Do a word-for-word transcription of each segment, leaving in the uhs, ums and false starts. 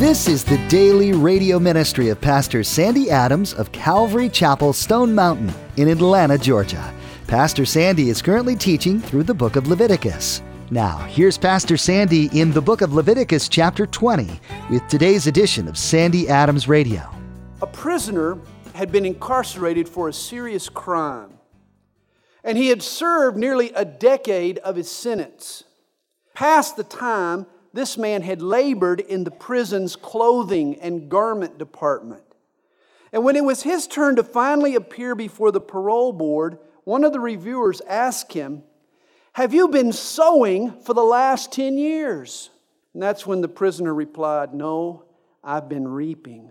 This is the daily radio ministry of Pastor Sandy Adams of Calvary Chapel, Stone Mountain in Atlanta, Georgia. Pastor Sandy is currently teaching through the book of Leviticus. Now, here's Pastor Sandy in the book of Leviticus chapter twenty with today's edition of Sandy Adams Radio. A prisoner had been incarcerated for a serious crime, and he had served nearly a decade of his sentence. Past the time, this man had labored in the prison's clothing and garment department. And when it was his turn to finally appear before the parole board, one of the reviewers asked him, "Have you been sewing for the last ten years?" And that's when the prisoner replied, "No, I've been reaping."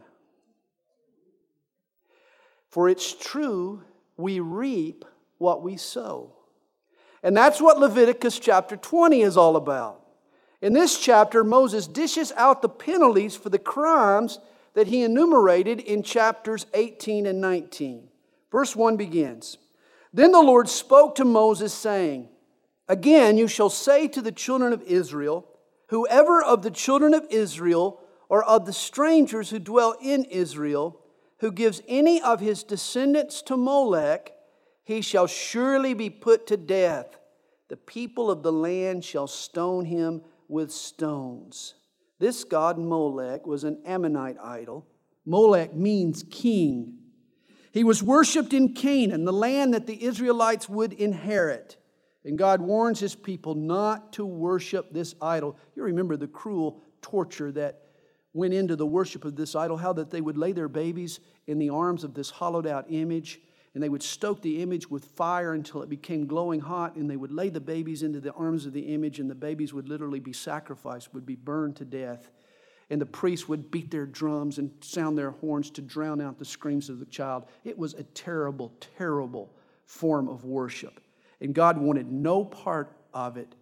For it's true, we reap what we sow. And that's what Leviticus chapter twenty is all about. In this chapter, Moses dishes out the penalties for the crimes that he enumerated in chapters eighteen and nineteen. Verse one begins, "Then the Lord spoke to Moses, saying, Again you shall say to the children of Israel, whoever of the children of Israel or of the strangers who dwell in Israel, who gives any of his descendants to Molech, he shall surely be put to death. The people of the land shall stone him with stones." This god Molech was an Ammonite idol. Molech means king. He was worshipped in Canaan, the land that the Israelites would inherit. And God warns His people not to worship this idol. You remember the cruel torture that went into the worship of this idol, how that they would lay their babies in the arms of this hollowed out image, and they would stoke the image with fire until it became glowing hot, and they would lay the babies into the arms of the image, and the babies would literally be sacrificed, would be burned to death. And the priests would beat their drums and sound their horns to drown out the screams of the child. It was a terrible, terrible form of worship. And God wanted no part of it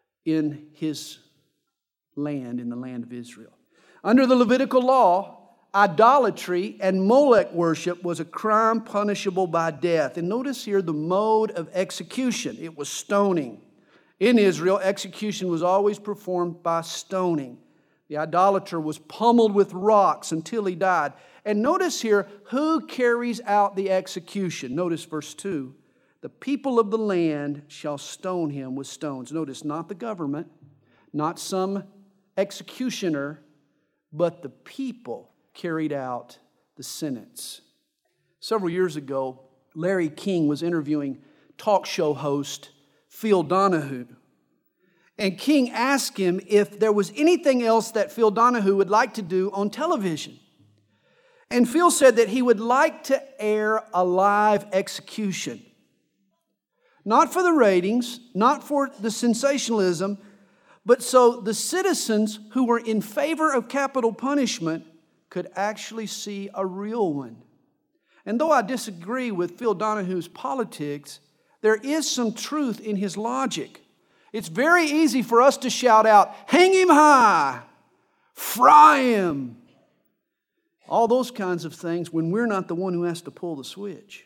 in His land, in the land of Israel. Under the Levitical law, idolatry and Molech worship was a crime punishable by death. And notice here the mode of execution. It was stoning. In Israel, execution was always performed by stoning. The idolater was pummeled with rocks until he died. And notice here who carries out the execution. Notice verse two. The people of the land shall stone him with stones. Notice not the government, not some executioner, but the people carried out the sentence. Several years ago, Larry King was interviewing talk show host Phil Donahue. And King asked him if there was anything else that Phil Donahue would like to do on television. And Phil said that he would like to air a live execution. Not for the ratings, not for the sensationalism, but so the citizens who were in favor of capital punishment could actually see a real one. And though I disagree with Phil Donahue's politics, there is some truth in his logic. It's very easy for us to shout out, "Hang him high, fry him," all those kinds of things when we're not the one who has to pull the switch.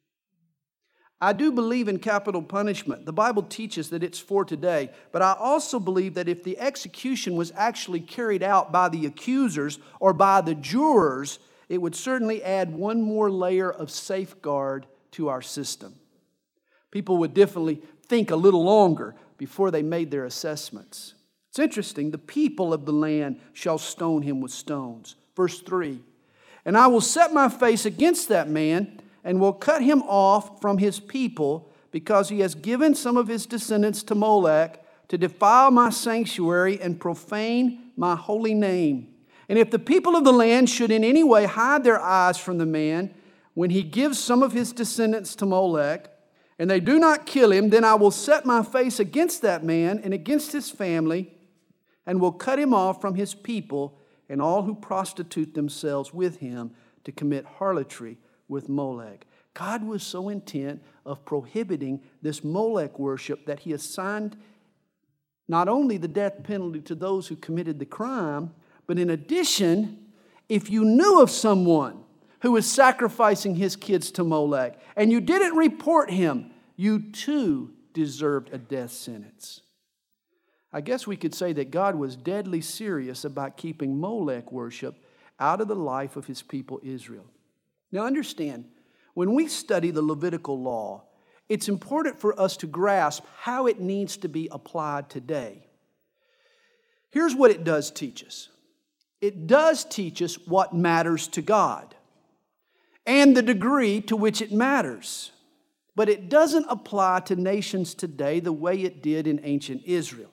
I do believe in capital punishment. The Bible teaches that it's for today. But I also believe that if the execution was actually carried out by the accusers or by the jurors, it would certainly add one more layer of safeguard to our system. People would definitely think a little longer before they made their assessments. It's interesting. The people of the land shall stone him with stones. Verse three. "And I will set my face against that man, and will cut him off from his people, because he has given some of his descendants to Molech to defile my sanctuary and profane my holy name. And if the people of the land should in any way hide their eyes from the man, when he gives some of his descendants to Molech, and they do not kill him, then I will set my face against that man and against his family, and will cut him off from his people and all who prostitute themselves with him to commit harlotry with Molech." God was so intent of prohibiting this Molech worship that He assigned not only the death penalty to those who committed the crime, but in addition, if you knew of someone who was sacrificing his kids to Molech and you didn't report him, you too deserved a death sentence. I guess we could say that God was deadly serious about keeping Molech worship out of the life of his people Israel. Now understand, when we study the Levitical law, it's important for us to grasp how it needs to be applied today. Here's what it does teach us. It does teach us what matters to God and the degree to which it matters. But it doesn't apply to nations today the way it did in ancient Israel.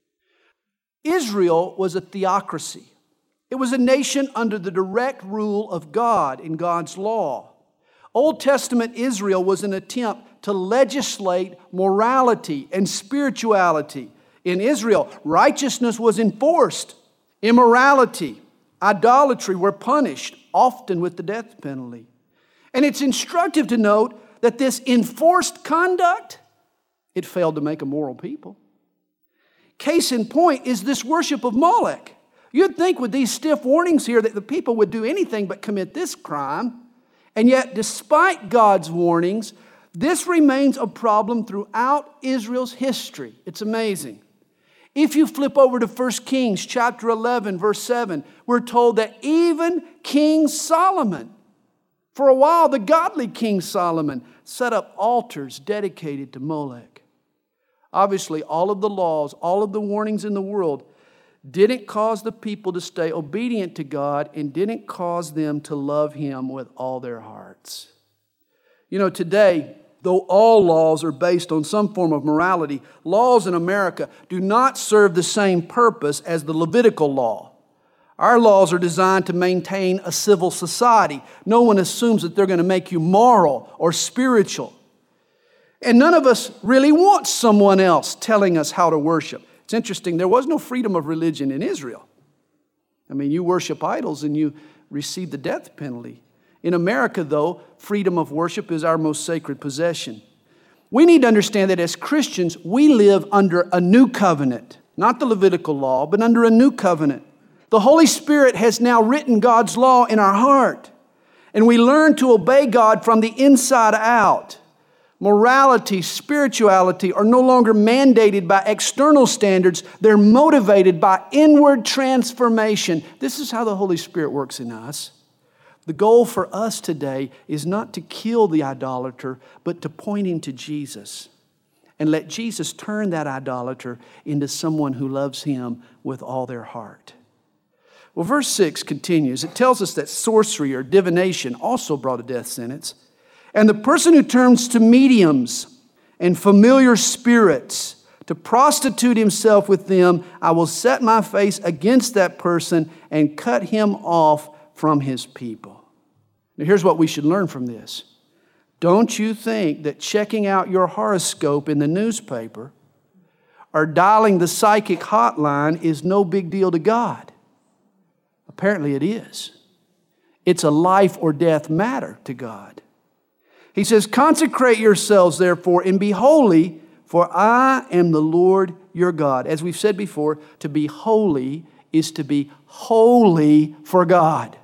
Israel was a theocracy. It was a nation under the direct rule of God in God's law. Old Testament Israel was an attempt to legislate morality and spirituality. In Israel, righteousness was enforced. Immorality, idolatry were punished, often with the death penalty. And it's instructive to note that this enforced conduct, it failed to make a moral people. Case in point is this worship of Molech. You'd think with these stiff warnings here that the people would do anything but commit this crime. And yet, despite God's warnings, this remains a problem throughout Israel's history. It's amazing. If you flip over to First Kings chapter eleven, verse seven, we're told that even King Solomon, for a while the godly King Solomon, set up altars dedicated to Molech. Obviously, all of the laws, all of the warnings in the world didn't cause the people to stay obedient to God and didn't cause them to love Him with all their hearts. You know, today, though all laws are based on some form of morality, laws in America do not serve the same purpose as the Levitical law. Our laws are designed to maintain a civil society. No one assumes that they're going to make you moral or spiritual. And none of us really want someone else telling us how to worship. It's interesting, there was no freedom of religion in Israel. I mean, you worship idols and you receive the death penalty. In America, though, freedom of worship is our most sacred possession. We need to understand that as Christians, we live under a new covenant. Not the Levitical law, but under a new covenant. The Holy Spirit has now written God's law in our heart. And we learn to obey God from the inside out. Morality, spirituality are no longer mandated by external standards. They're motivated by inward transformation. This is how the Holy Spirit works in us. The goal for us today is not to kill the idolater, but to point him to Jesus and let Jesus turn that idolater into someone who loves him with all their heart. Well, verse six continues. It tells us that sorcery or divination also brought a death sentence. And the person who turns to mediums and familiar spirits to prostitute himself with them, I will set my face against that person and cut him off from his people. Now here's what we should learn from this. Don't you think that checking out your horoscope in the newspaper or dialing the psychic hotline is no big deal to God? Apparently it is. It's a life or death matter to God. He says, consecrate yourselves, therefore, and be holy, for I am the Lord your God. As we've said before, to be holy is to be holy for God.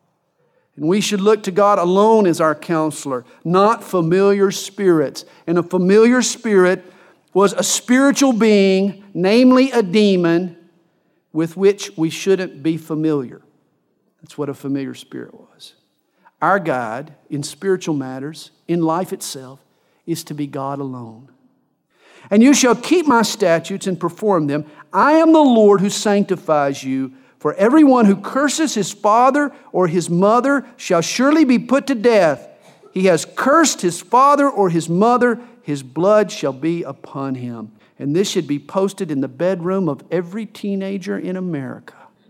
And we should look to God alone as our counselor, not familiar spirits. And a familiar spirit was a spiritual being, namely a demon, with which we shouldn't be familiar. That's what a familiar spirit was. Our God, in spiritual matters, in life itself, is to be God alone. And you shall keep my statutes and perform them. I am the Lord who sanctifies you. For everyone who curses his father or his mother shall surely be put to death. He has cursed his father or his mother, his blood shall be upon him. And this should be posted in the bedroom of every teenager in America.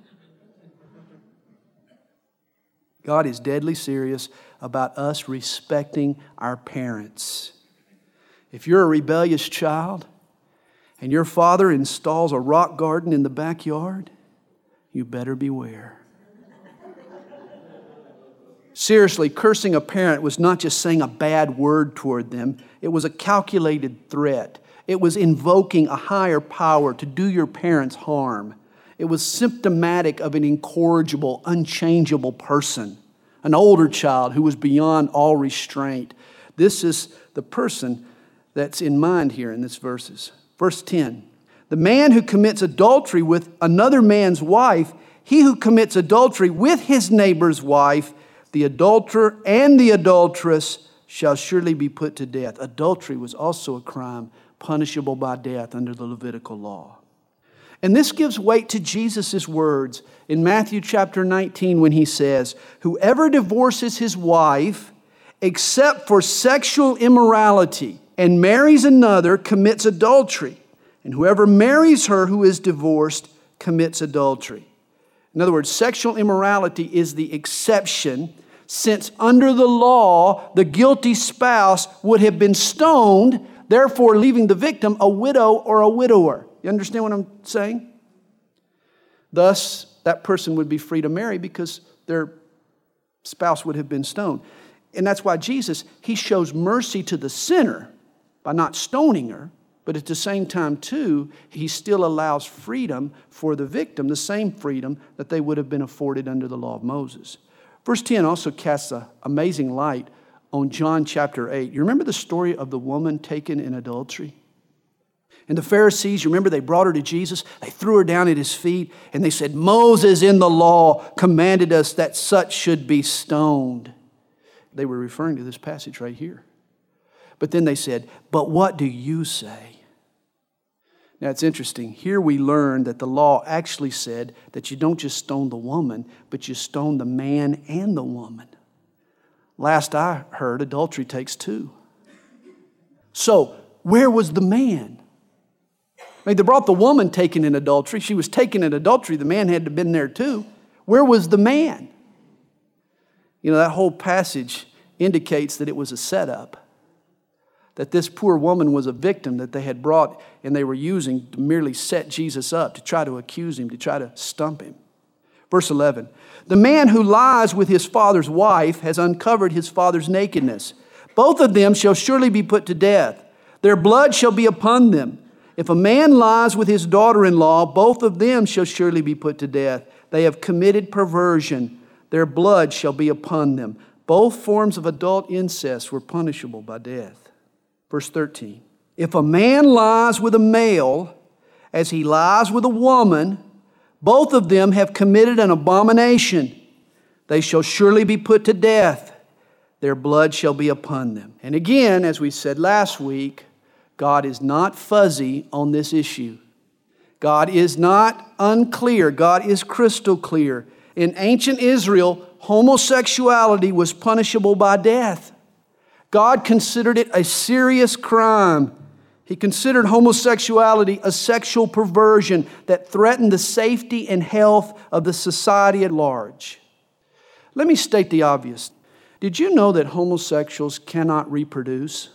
God is deadly serious about us respecting our parents. If you're a rebellious child and your father installs a rock garden in the backyard, you better beware. Seriously, cursing a parent was not just saying a bad word toward them. It was a calculated threat. It was invoking a higher power to do your parents harm. It was symptomatic of an incorrigible, unchangeable person, an older child who was beyond all restraint. This is the person that's in mind here in these verses. Verse ten, The man who commits adultery with another man's wife, he who commits adultery with his neighbor's wife, the adulterer and the adulteress shall surely be put to death. Adultery was also a crime punishable by death under the Levitical law. And this gives weight to Jesus' words in Matthew chapter nineteen when he says, whoever divorces his wife except for sexual immorality and marries another commits adultery. And whoever marries her who is divorced commits adultery. In other words, sexual immorality is the exception, since under the law, the guilty spouse would have been stoned, therefore leaving the victim a widow or a widower. You understand what I'm saying? Thus, that person would be free to marry because their spouse would have been stoned. And that's why Jesus, he shows mercy to the sinner by not stoning her. But at the same time, too, he still allows freedom for the victim, the same freedom that they would have been afforded under the law of Moses. Verse ten also casts an amazing light on John chapter eight. You remember the story of the woman taken in adultery? And the Pharisees, you remember they brought her to Jesus, they threw her down at his feet, and they said, Moses in the law commanded us that such should be stoned. They were referring to this passage right here. But then they said, but what do you say? Now it's interesting. Here we learn that the law actually said that you don't just stone the woman, but you stone the man and the woman. Last I heard, adultery takes two. So, where was the man? I mean, they brought the woman taken in adultery. She was taken in adultery. The man had to have been there too. Where was the man? You know, that whole passage indicates that it was a setup. That this poor woman was a victim that they had brought and they were using to merely set Jesus up, to try to accuse him, to try to stump him. Verse eleven, the man who lies with his father's wife has uncovered his father's nakedness. Both of them shall surely be put to death. Their blood shall be upon them. If a man lies with his daughter-in-law, both of them shall surely be put to death. They have committed perversion. Their blood shall be upon them. Both forms of adult incest were punishable by death. Verse thirteen, if a man lies with a male as he lies with a woman, both of them have committed an abomination. They shall surely be put to death. Their blood shall be upon them. And again, as we said last week, God is not fuzzy on this issue. God is not unclear. God is crystal clear. In ancient Israel, homosexuality was punishable by death. God considered it a serious crime. He considered homosexuality a sexual perversion that threatened the safety and health of the society at large. Let me state the obvious. Did you know that homosexuals cannot reproduce?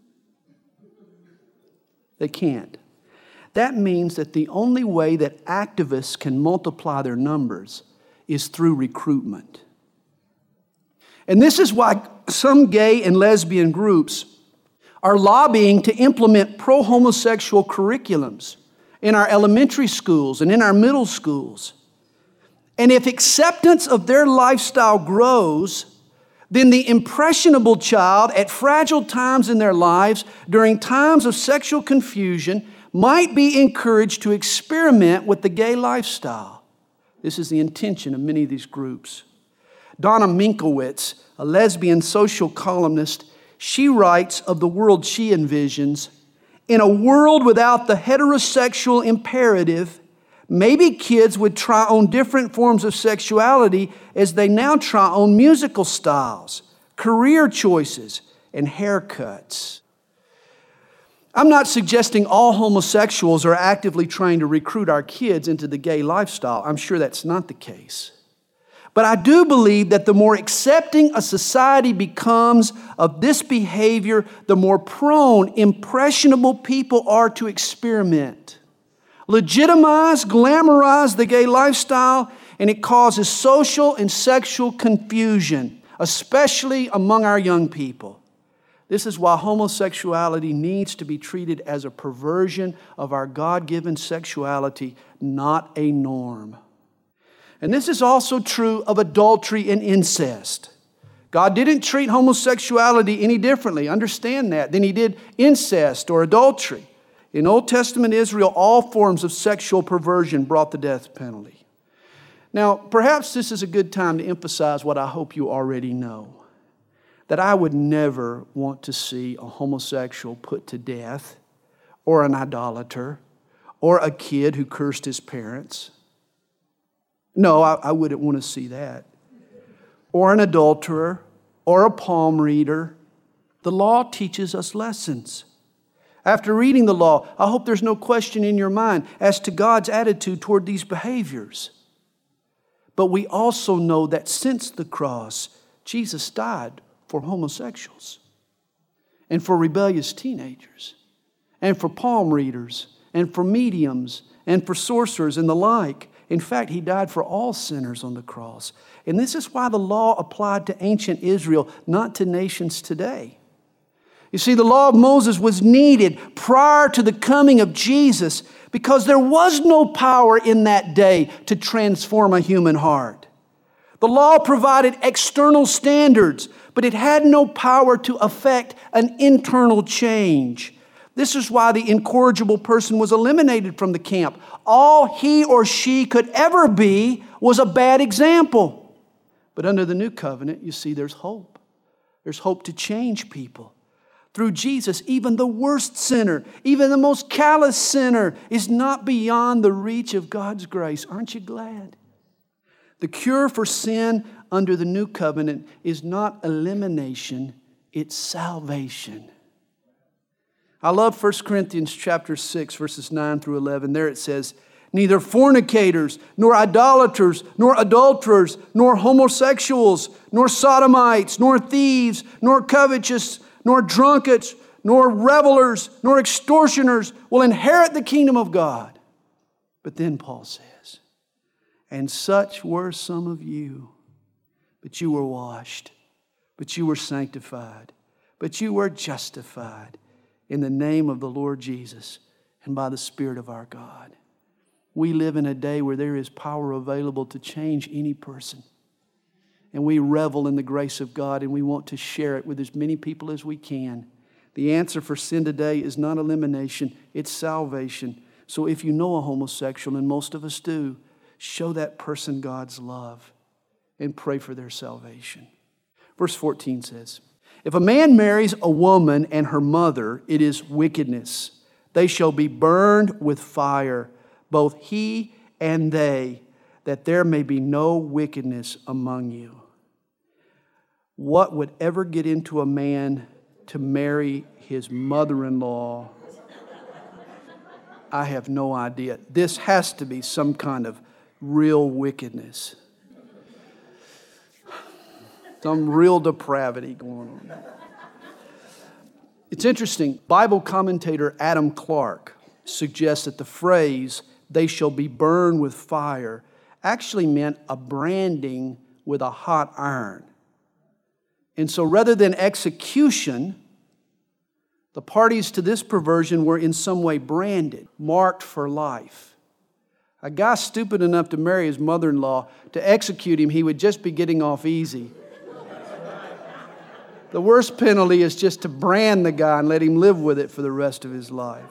They can't. That means that the only way that activists can multiply their numbers is through recruitment. And this is why some gay and lesbian groups are lobbying to implement pro-homosexual curriculums in our elementary schools and in our middle schools. And if acceptance of their lifestyle grows, then the impressionable child at fragile times in their lives, during times of sexual confusion, might be encouraged to experiment with the gay lifestyle. This is the intention of many of these groups. Donna Minkowitz, a lesbian social columnist, she writes of the world she envisions. In a world without the heterosexual imperative, maybe kids would try on different forms of sexuality as they now try on musical styles, career choices, and haircuts. I'm not suggesting all homosexuals are actively trying to recruit our kids into the gay lifestyle. I'm sure that's not the case. But I do believe that the more accepting a society becomes of this behavior, the more prone impressionable people are to experiment. Legitimize, glamorize the gay lifestyle, and it causes social and sexual confusion, especially among our young people. This is why homosexuality needs to be treated as a perversion of our God-given sexuality, not a norm. And this is also true of adultery and incest. God didn't treat homosexuality any differently, understand that, than He did incest or adultery. In Old Testament Israel, all forms of sexual perversion brought the death penalty. Now, perhaps this is a good time to emphasize what I hope you already know, that I would never want to see a homosexual put to death, or an idolater, or a kid who cursed his parents. No, I, I wouldn't want to see that. Or an adulterer, or a palm reader. The law teaches us lessons. After reading the law, I hope there's no question in your mind as to God's attitude toward these behaviors. But we also know that since the cross, Jesus died for homosexuals, and for rebellious teenagers, and for palm readers, and for mediums, and for sorcerers and the like. In fact, He died for all sinners on the cross. And this is why the law applied to ancient Israel, not to nations today. You see, the law of Moses was needed prior to the coming of Jesus because there was no power in that day to transform a human heart. The law provided external standards, but it had no power to affect an internal change. This is why the incorrigible person was eliminated from the camp. All he or she could ever be was a bad example. But under the new covenant, you see, there's hope. There's hope to change people. Through Jesus, even the worst sinner, even the most callous sinner, is not beyond the reach of God's grace. Aren't you glad? The cure for sin under the new covenant is not elimination, it's salvation. I love First Corinthians chapter six, verses nine through eleven. There it says, neither fornicators, nor idolaters, nor adulterers, nor homosexuals, nor sodomites, nor thieves, nor covetous, nor drunkards, nor revelers, nor extortioners will inherit the kingdom of God. But then Paul says, and such were some of you, but you were washed, but you were sanctified, but you were justified in the name of the Lord Jesus and by the Spirit of our God. We live in a day where there is power available to change any person. And we revel in the grace of God, and we want to share it with as many people as we can. The answer for sin today is not elimination, it's salvation. So if you know a homosexual, and most of us do, show that person God's love and pray for their salvation. Verse fourteen says, if a man marries a woman and her mother, it is wickedness. They shall be burned with fire, both he and they, that there may be no wickedness among you. What would ever get into a man to marry his mother-in-law? I have no idea. This has to be some kind of real wickedness. Some real depravity going on. It's interesting. Bible commentator Adam Clark suggests that the phrase, they shall be burned with fire, actually meant a branding with a hot iron. And so rather than execution, the parties to this perversion were in some way branded, marked for life. A guy stupid enough to marry his mother-in-law, to execute him, he would just be getting off easy. The worst penalty is just to brand the guy and let him live with it for the rest of his life.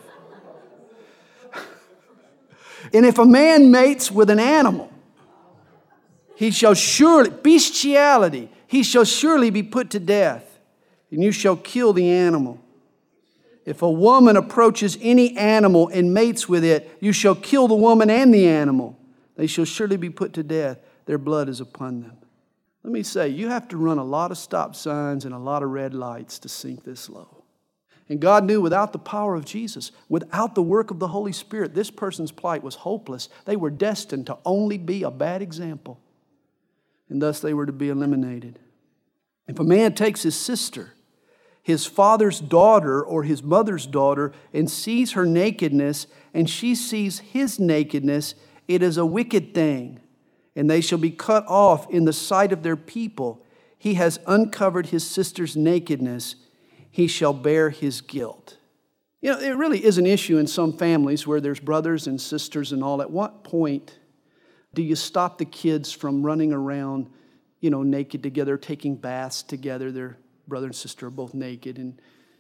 And if a man mates with an animal, he shall surely, bestiality, he shall surely be put to death, and you shall kill the animal. If a woman approaches any animal and mates with it, you shall kill the woman and the animal. They shall surely be put to death. Their blood is upon them. Let me say, you have to run a lot of stop signs and a lot of red lights to sink this low. And God knew without the power of Jesus, without the work of the Holy Spirit, this person's plight was hopeless. They were destined to only be a bad example. And thus they were to be eliminated. If a man takes his sister, his father's daughter or his mother's daughter, and sees her nakedness, and she sees his nakedness, it is a wicked thing. And they shall be cut off in the sight of their people. He has uncovered his sister's nakedness. He shall bear his guilt. You know, it really is an issue in some families where there's brothers and sisters and all. At what point do you stop the kids from running around, you know, naked together, taking baths together? Their brother and sister are both naked. And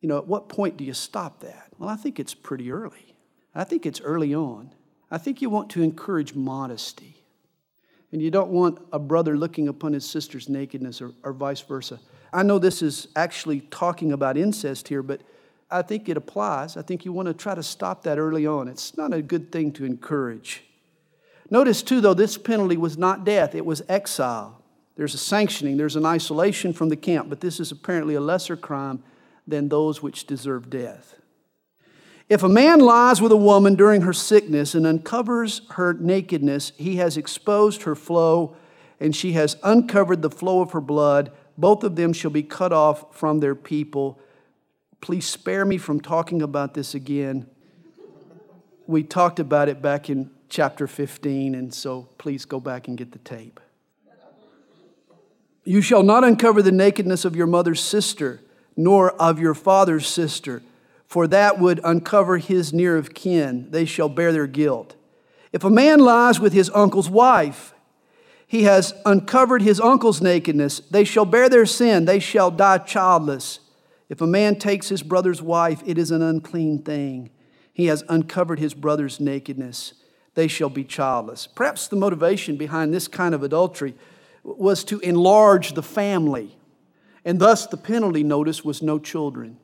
You know, at what point do you stop that? Well, I think it's pretty early. I think it's early on. I think you want to encourage modesty. And you don't want a brother looking upon his sister's nakedness or, or vice versa. I know this is actually talking about incest here, but I think it applies. I think you want to try to stop that early on. It's not a good thing to encourage. Notice too, though, this penalty was not death. It was exile. There's a sanctioning. There's an isolation from the camp. But this is apparently a lesser crime than those which deserve death. If a man lies with a woman during her sickness and uncovers her nakedness, he has exposed her flow, and she has uncovered the flow of her blood. Both of them shall be cut off from their people. Please spare me from talking about this again. We talked about it back in chapter fifteen, and so please go back and get the tape. You shall not uncover the nakedness of your mother's sister, nor of your father's sister, for that would uncover his near of kin. They shall bear their guilt. If a man lies with his uncle's wife, he has uncovered his uncle's nakedness. They shall bear their sin. They shall die childless. If a man takes his brother's wife, it is an unclean thing. He has uncovered his brother's nakedness. They shall be childless. Perhaps the motivation behind this kind of adultery was to enlarge the family. And thus the penalty, notice, was no children.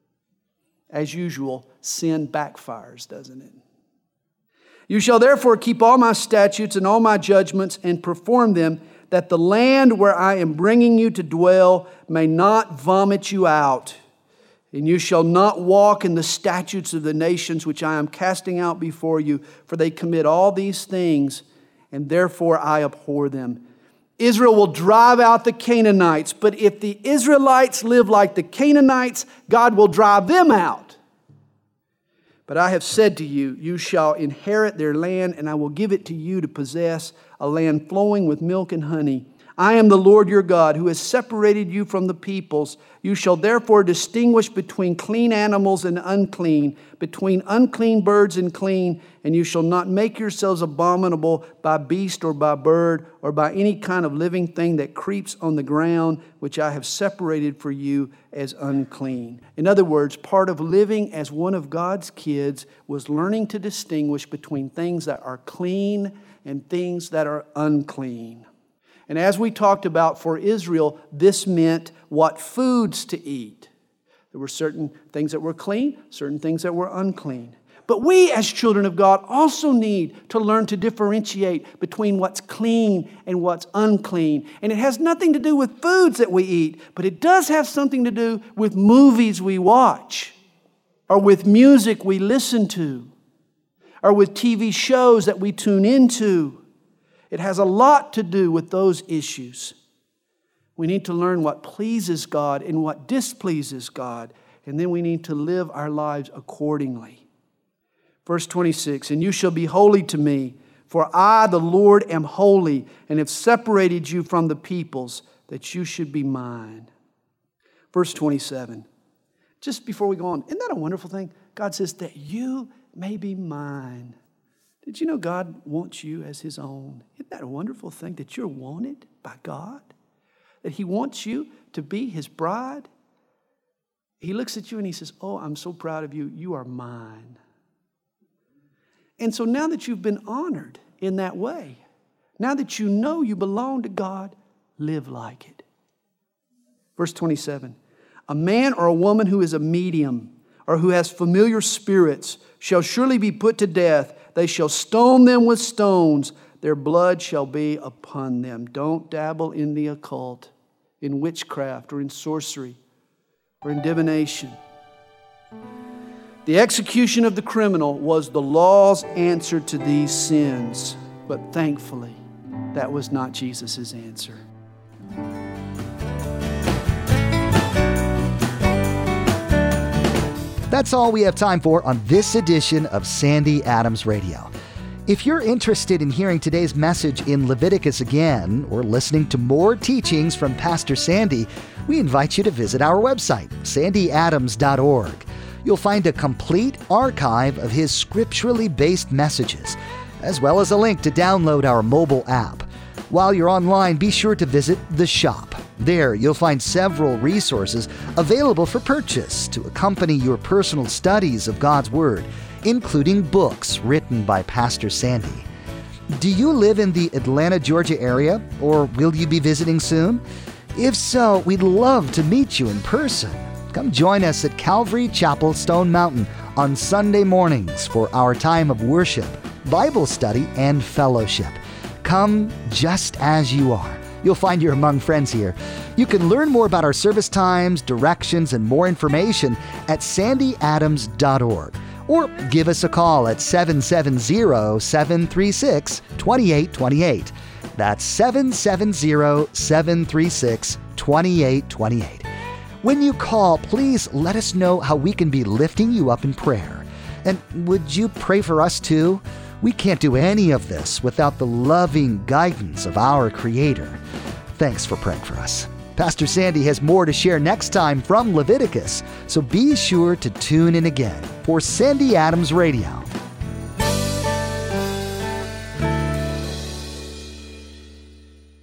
As usual, sin backfires, doesn't it? You shall therefore keep all my statutes and all my judgments and perform them, that the land where I am bringing you to dwell may not vomit you out. And you shall not walk in the statutes of the nations which I am casting out before you, for they commit all these things, and therefore I abhor them. Israel will drive out the Canaanites, but if the Israelites live like the Canaanites, God will drive them out. But I have said to you, you shall inherit their land, and I will give it to you to possess, a land flowing with milk and honey. I am the Lord your God, who has separated you from the peoples. You shall therefore distinguish between clean animals and unclean, between unclean birds and clean, and you shall not make yourselves abominable by beast or by bird or by any kind of living thing that creeps on the ground, which I have separated for you as unclean. In other words, part of living as one of God's kids was learning to distinguish between things that are clean and things that are unclean. And as we talked about for Israel, this meant what foods to eat. There were certain things that were clean, certain things that were unclean. But we as children of God also need to learn to differentiate between what's clean and what's unclean. And it has nothing to do with foods that we eat, but it does have something to do with movies we watch, or with music we listen to, or with T V shows that we tune into. It has a lot to do with those issues. We need to learn what pleases God and what displeases God, and then we need to live our lives accordingly. Verse twenty-six, and you shall be holy to me, for I, the Lord, am holy, and have separated you from the peoples, that you should be mine. Verse twenty-seven, just before we go on, isn't that a wonderful thing? God says that you may be mine. Did you know God wants you as His own? Isn't that a wonderful thing that you're wanted by God? That He wants you to be His bride? He looks at you and He says, oh, I'm so proud of you. You are mine. And so now that you've been honored in that way, now that you know you belong to God, live like it. Verse twenty-seven, a man or a woman who is a medium or who has familiar spirits shall surely be put to death. They shall stone them with stones. Their blood shall be upon them. Don't dabble in the occult, in witchcraft, or in sorcery, or in divination. The execution of the criminal was the law's answer to these sins. But thankfully, that was not Jesus' answer. That's all we have time for on this edition of Sandy Adams Radio. If you're interested in hearing today's message in Leviticus again, or listening to more teachings from Pastor Sandy, we invite you to visit our website, sandy adams dot org. You'll find a complete archive of his scripturally based messages, as well as a link to download our mobile app. While you're online, be sure to visit the shop, There, you'll find several resources available for purchase to accompany your personal studies of God's Word, including books written by Pastor Sandy. Do you live in the Atlanta, Georgia area, or will you be visiting soon? If so, we'd love to meet you in person. Come join us at Calvary Chapel, Stone Mountain on Sunday mornings for our time of worship, Bible study, and fellowship. Come just as you are. You'll find you're among friends here. You can learn more about our service times, directions, and more information at sandy adams dot org. Or give us a call at seven seven zero, seven three six, two eight two eight. That's seven seven zero, seven three six, two eight two eight. When you call, please let us know how we can be lifting you up in prayer. And would you pray for us too? We can't do any of this without the loving guidance of our Creator. Thanks for praying for us. Pastor Sandy has more to share next time from Leviticus, so be sure to tune in again for Sandy Adams Radio.